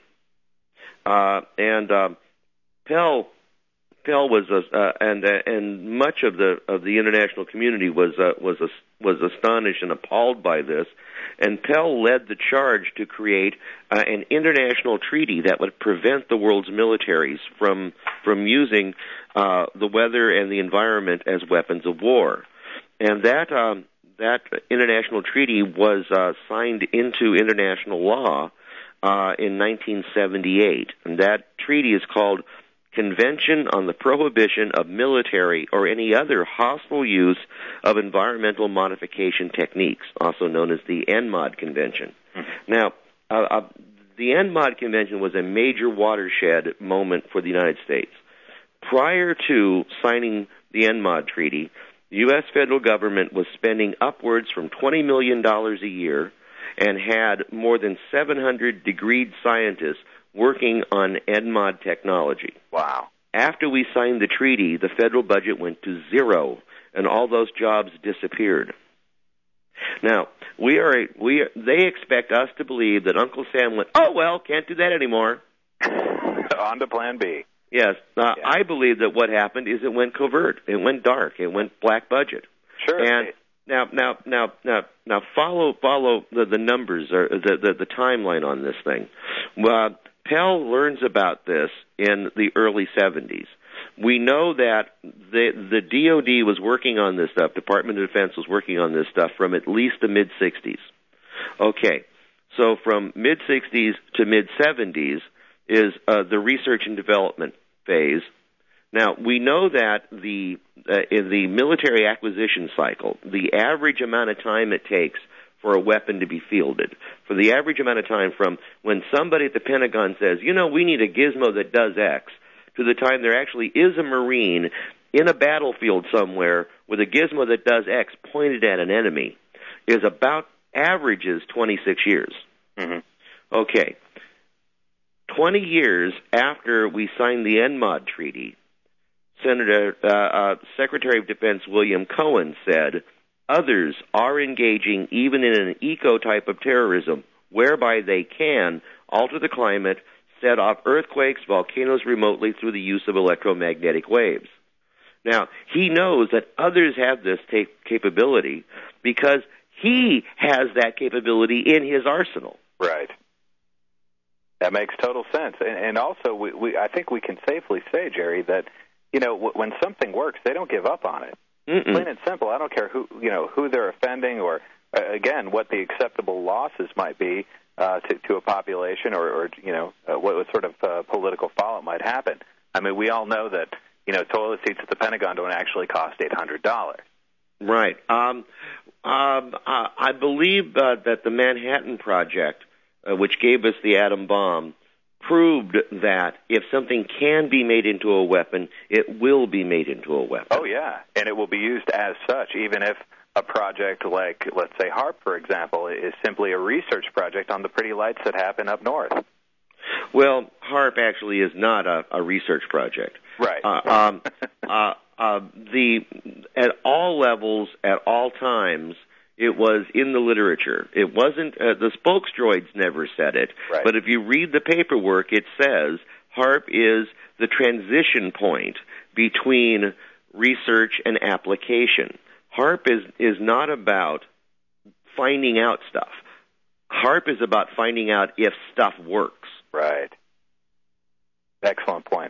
Uh, and uh, Pell Pell was uh, uh, and uh, and much of the of the international community was uh, was uh, was astonished and appalled by this, and Pell led the charge to create uh, an international treaty that would prevent the world's militaries from from using uh, the weather and the environment as weapons of war, and that um, that international treaty was uh, signed into international law uh, in nineteen seventy-eight, and that treaty is called Convention on the Prohibition of Military or Any Other Hostile Use of Environmental Modification Techniques, also known as the N M O D Convention. Mm-hmm. Now, uh, uh, the N M O D Convention was a major watershed moment for the United States. Prior to signing the N M O D treaty, the U S federal government was spending upwards from twenty million dollars a year and had more than seven hundred degreed scientists working on N M O D technology. Wow. after we signed the treaty, the federal budget went to zero, and all those jobs disappeared. Now, we are, we are, they expect us to believe that Uncle Sam went, oh, well, can't do that anymore. On to Plan B. Yes. Uh, yeah. I believe that what happened is it went covert. It went dark. It went black budget. Sure. And now, now, now, now, now, follow, follow the, the numbers or the, the, the timeline on this thing. Uh, Pell learns about this in the early seventies. We know that the the D O D was working on this stuff, Department of Defense was working on this stuff from at least the mid-sixties. Okay, so from mid-sixties to mid-seventies is uh, the research and development phase. Now, we know that the uh, in the military acquisition cycle, the average amount of time it takes for a weapon to be fielded, for the average amount of time from when somebody at the Pentagon says, you know, we need a gizmo that does X, to the time there actually is a Marine in a battlefield somewhere with a gizmo that does X pointed at an enemy, is about averages twenty-six years. Mm-hmm. Okay. twenty years after we signed the N M O D treaty, Senator uh, uh, Secretary of Defense William Cohen said, others are engaging even in an eco type of terrorism whereby they can alter the climate, set off earthquakes, volcanoes remotely through the use of electromagnetic waves. Now, he knows that others have this ta- capability because he has that capability in his arsenal. Right. That makes total sense. And, and also, we, we, I think we can safely say, Jerry, that, you know, w- when something works, they don't give up on it. Mm-mm. Plain and simple. I don't care who, you know, who they're offending or, uh, again, what the acceptable losses might be uh, to, to a population or, or you know, uh, what, what sort of uh, political fallout might happen. I mean, we all know that, you know, toilet seats at the Pentagon don't actually cost eight hundred dollars. Right. Um, um, uh, I believe uh, that the Manhattan Project, uh, which gave us the atom bomb, proved that if something can be made into a weapon, it will be made into a weapon. Oh, yeah, and it will be used as such, even if a project like, let's say, HAARP, for example, is simply a research project on the pretty lights that happen up north. Well, HAARP actually is not a, a research project. Right. Uh, um, uh, uh, the at all levels, at all times, it was in the literature. It wasn't, uh, the spokesdroids never said it, right. But if you read the paperwork, it says HAARP is the transition point between research and application. HAARP is, is not about finding out stuff. HAARP is about finding out if stuff works. Right. Excellent point.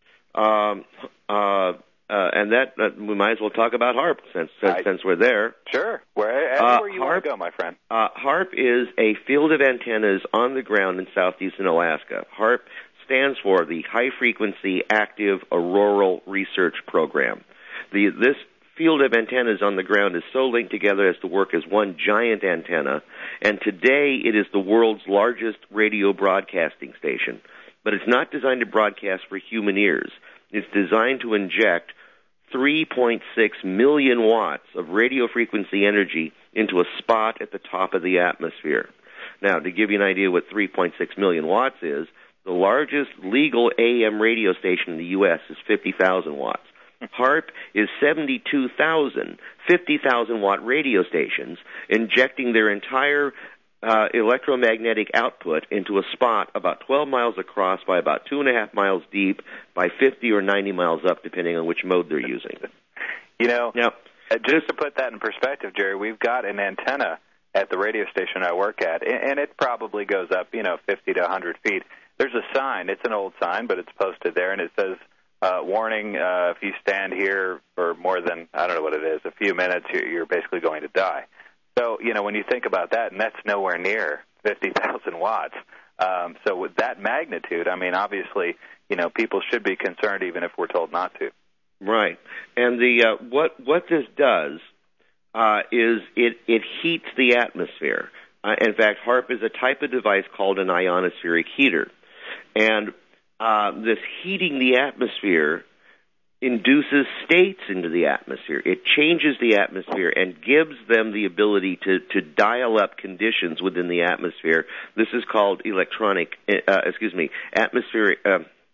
Um, uh, Uh, and that uh, we might as well talk about HAARP since since, I, since we're there. Sure, where, anywhere uh, you HAARP, want to go, my friend. Uh, HAARP is a field of antennas on the ground in southeastern Alaska. HAARP stands for the High Frequency Active Auroral Research Program. The this field of antennas on the ground is so linked together as to work as one giant antenna, and today it is the world's largest radio broadcasting station. But it's not designed to broadcast for human ears. It's designed to inject three point six million watts of radio frequency energy into a spot at the top of the atmosphere. Now, to give you an idea what three point six million watts is, the largest legal A M radio station in the U S is fifty thousand watts. HAARP is seventy-two thousand fifty thousand watt radio stations injecting their entire Uh, electromagnetic output into a spot about twelve miles across by about two and a half miles deep by fifty or ninety miles up, depending on which mode they're using. You know, now, uh, just to put that in perspective, Jerry, we've got an antenna at the radio station I work at, and, and it probably goes up, you know, fifty to one hundred feet. There's a sign. It's an old sign, but it's posted there, and it says, uh, warning, uh, if you stand here for more than, I don't know what it is, a few minutes, you're, you're basically going to die. So, you know, when you think about that, and that's nowhere near fifty thousand watts. Um, so with that magnitude, I mean, obviously, you know, people should be concerned even if we're told not to. Right. And the uh, what what this does uh, is it, it heats the atmosphere. Uh, in fact, HAARP is a type of device called an ionospheric heater. And uh, this heating the atmosphere induces states into the atmosphere. It changes the atmosphere and gives them the ability to, to dial up conditions within the atmosphere. This is called electronic, uh, excuse me, atmospheric, uh,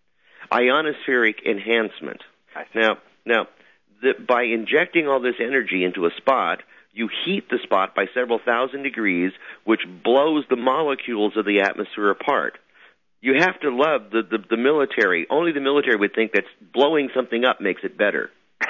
ionospheric enhancement. Now, now, the, by injecting all this energy into a spot, you heat the spot by several thousand degrees, which blows the molecules of the atmosphere apart. You have to love the, the, the military. Only the military would think that blowing something up makes it better.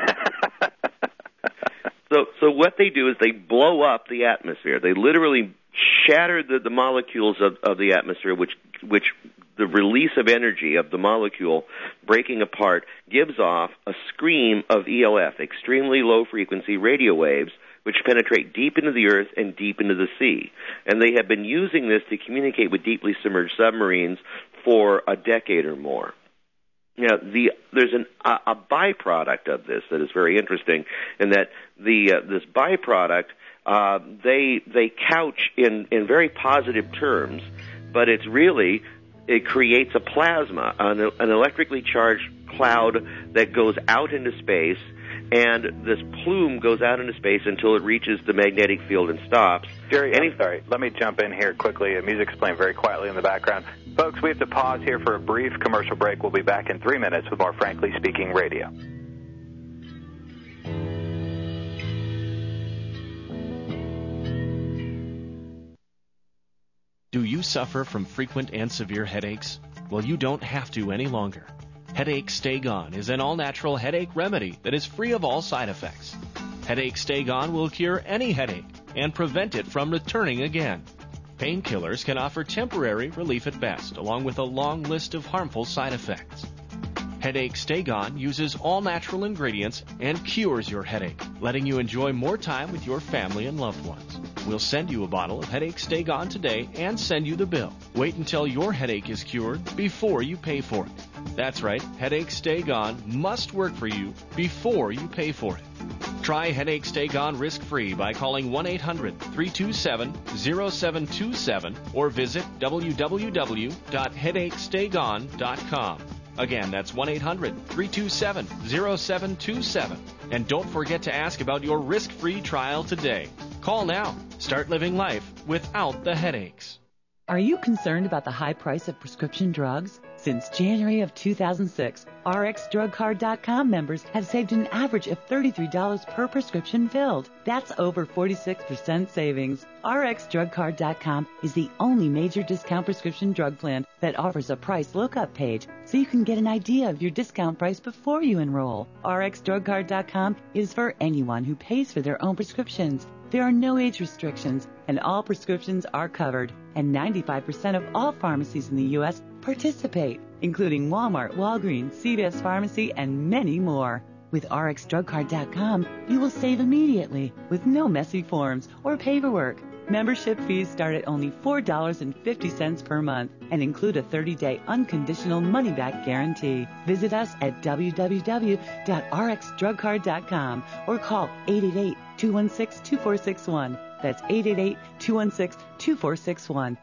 so, so what they do is they blow up the atmosphere. They literally shatter the, the molecules of, of the atmosphere, which, which the release of energy of the molecule breaking apart gives off a scream of E L F, extremely low-frequency radio waves, which penetrate deep into the earth and deep into the sea. And they have been using this to communicate with deeply submerged submarines for a decade or more. Now, the, there's an, a, a byproduct of this that is very interesting, in that the uh, this byproduct uh, they they couch in, in very positive terms, but it's really, it creates a plasma, an, an electrically charged cloud that goes out into space, and this plume goes out into space until it reaches the magnetic field and stops. Jerry, I'm sorry. Let me jump in here quickly. Music's playing very quietly in the background. Folks, we have to pause here for a brief commercial break. We'll be back in three minutes with more Frankly Speaking Radio. Do you suffer from frequent and severe headaches? Well, you don't have to any longer. Headache Stay Gone is an all-natural headache remedy that is free of all side effects. Headache Stay Gone will cure any headache and prevent it from returning again. Painkillers can offer temporary relief at best, along with a long list of harmful side effects. Headache Stay Gone uses all-natural ingredients and cures your headache, letting you enjoy more time with your family and loved ones. We'll send you a bottle of Headache Stay Gone today and send you the bill. Wait until your headache is cured before you pay for it. That's right, Headache Stay Gone must work for you before you pay for it. Try Headache Stay Gone risk-free by calling one eight hundred three two seven zero seven two seven or visit w w w dot headache stay gone dot com. Again, that's one eight hundred three two seven zero seven two seven. And don't forget to ask about your risk-free trial today. Call now. Start living life without the headaches. Are you concerned about the high price of prescription drugs? Since January of two thousand six, R X drug card dot com members have saved an average of thirty-three dollars per prescription filled. That's over forty-six percent savings. R X drug card dot com is the only major discount prescription drug plan that offers a price lookup page, so you can get an idea of your discount price before you enroll. R X drug card dot com is for anyone who pays for their own prescriptions. There are no age restrictions, and all prescriptions are covered, and ninety-five percent of all pharmacies in the U S participate, including Walmart, Walgreens, C V S Pharmacy, and many more. With R X drug card dot com, you will save immediately with no messy forms or paperwork. Membership fees start at only four dollars and fifty cents per month and include a thirty-day unconditional money-back guarantee. Visit us at w w w dot r x drug card dot com or call eight eight eight, two one six, two four six one. That's eight eight eight, two one six, two four six one.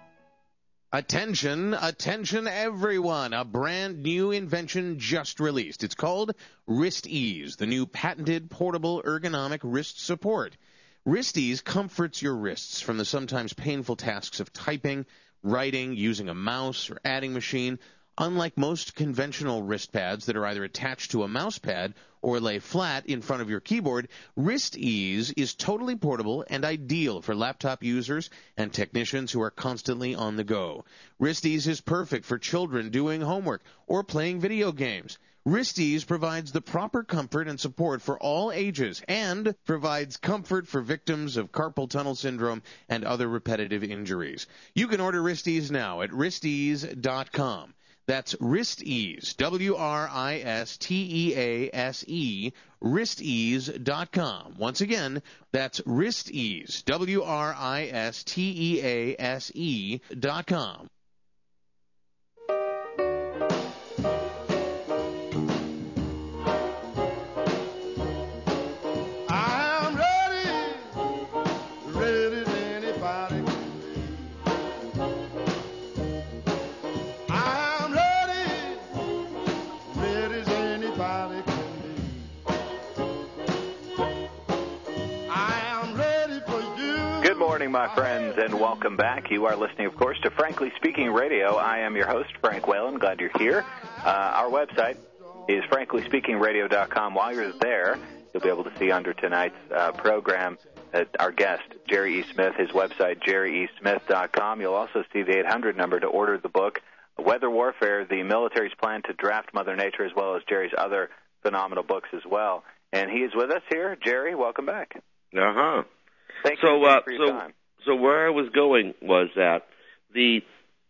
Attention, attention everyone. A brand new invention just released. It's called Wrist Ease, the new patented portable ergonomic wrist support. Wrist Ease comforts your wrists from the sometimes painful tasks of typing, writing, using a mouse, or adding machine. Unlike most conventional wrist pads that are either attached to a mouse pad or lay flat in front of your keyboard, Wrist Ease is totally portable and ideal for laptop users and technicians who are constantly on the go. Wrist Ease is perfect for children doing homework or playing video games. Wrist Ease provides the proper comfort and support for all ages and provides comfort for victims of carpal tunnel syndrome and other repetitive injuries. You can order Wrist Ease now at wrist ease dot com. That's Wrist Ease, W R I S T E A S E, wrist ease dot com. Once again, that's Wrist Ease, W R I S T E A S E dot com. I'm ready, ready as anybody. I'm ready, ready as anybody can be. I am ready for you. Good morning, my friends, and welcome back. You are listening, of course, to Frankly Speaking Radio. I am your host, Frank Whalen. Glad you're here. Uh, our website is frankly speaking radio dot com. While you're there, you'll be able to see under tonight's uh, program uh, our guest, Jerry E. Smith, his website, jerry e smith dot com. You'll also see the eight hundred number to order the book, Weather Warfare, the Military's Plan to Draft Mother Nature, as well as Jerry's other phenomenal books as well. And he is with us here. Jerry, welcome back. Uh-huh. Thank so, you uh, for your so, time. So where I was going was that the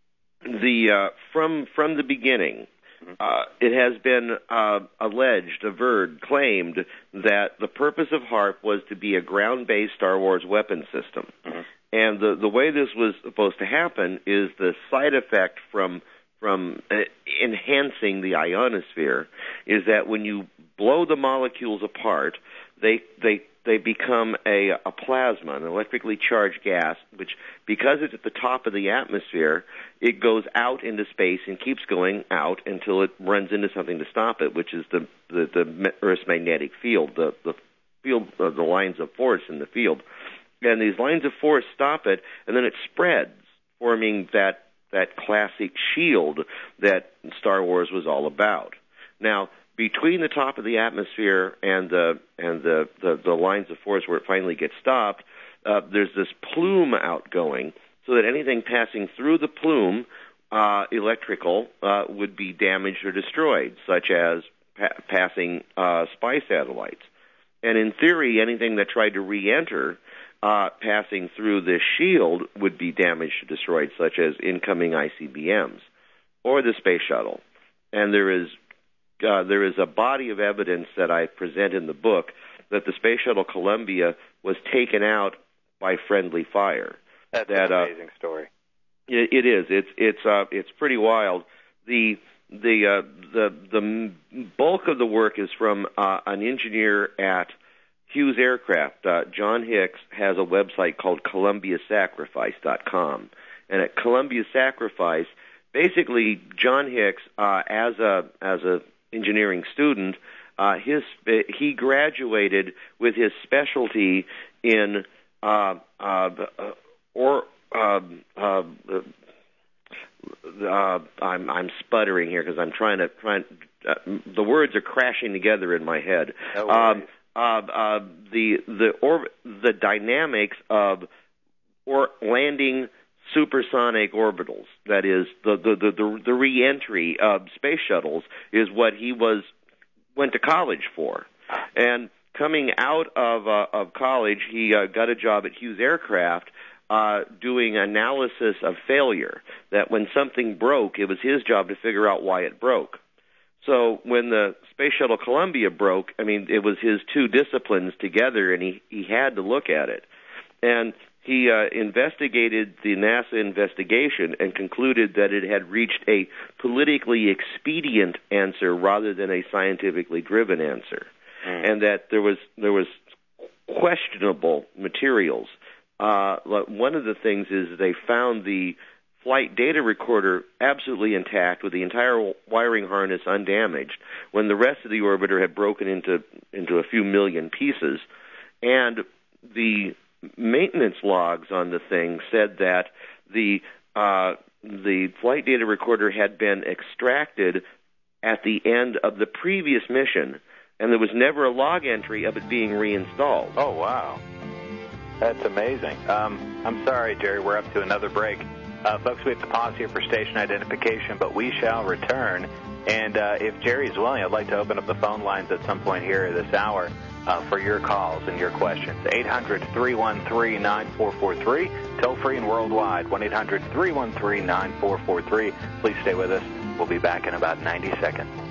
the uh, from from the beginning, uh, it has been uh, alleged, averred, claimed that the purpose of HAARP was to be a ground-based Star Wars weapon system. Mm-hmm. And the the way this was supposed to happen is the side effect from from uh, enhancing the ionosphere is that when you blow the molecules apart, they they they become a, a plasma, an electrically charged gas, which, because it's at the top of the atmosphere, it goes out into space and keeps going out until it runs into something to stop it, which is the the, the Earth's magnetic field, the the field, uh, the lines of force in the field. And these lines of force stop it, and then it spreads, forming that that classic shield that Star Wars was all about. Now, between the top of the atmosphere and the and the, the, the lines of force where it finally gets stopped, uh, there's this plume outgoing, so that anything passing through the plume, uh, electrical, uh, would be damaged or destroyed, such as pa- passing uh, spy satellites. And in theory, anything that tried to re-enter uh, passing through this shield would be damaged or destroyed, such as incoming I C B Ms or the space shuttle. And there is Uh, there is a body of evidence that I present in the book that the Space Shuttle Columbia was taken out by friendly fire. That's that, an amazing uh, story. It, it is. It's it's uh, it's pretty wild. The the uh, the the bulk of the work is from uh, an engineer at Hughes Aircraft. Uh, John Hicks has a website called Columbia Sacrifice dot com, and at Columbia Sacrifice, basically John Hicks, uh, as a as a engineering student, uh, his he graduated with his specialty in uh, uh, or uh, uh, uh, I'm I'm sputtering here because I'm trying to trying uh, the words are crashing together in my head. No um, uh, uh, the the or the dynamics of or landing supersonic orbitals, that is, the the, the, the, the re-entry of space shuttles, is what he was went to college for. And coming out of uh, of college, he uh, got a job at Hughes Aircraft uh, doing analysis of failure, that when something broke, it was his job to figure out why it broke. So when the Space Shuttle Columbia broke, I mean, it was his two disciplines together, and he, he had to look at it. And he uh, investigated the NASA investigation and concluded that it had reached a politically expedient answer rather than a scientifically driven answer, mm. and that there was there was questionable materials. Uh, one of the things is they found the flight data recorder absolutely intact with the entire wiring harness undamaged when the rest of the orbiter had broken into into a few million pieces, and the maintenance logs on the thing said that the uh, the flight data recorder had been extracted at the end of the previous mission, and there was never a log entry of it being reinstalled. Oh, wow. That's amazing. Um, I'm sorry, Jerry, we're up to another break. Uh, folks, we have to pause here for station identification, but we shall return. And uh, if Jerry is willing, I'd like to open up the phone lines at some point here this hour Uh, for your calls and your questions. eight hundred, three one three, nine four four three, toll free and worldwide, one eight hundred, three one three, nine four four three. Please stay with us. We'll be back in about ninety seconds.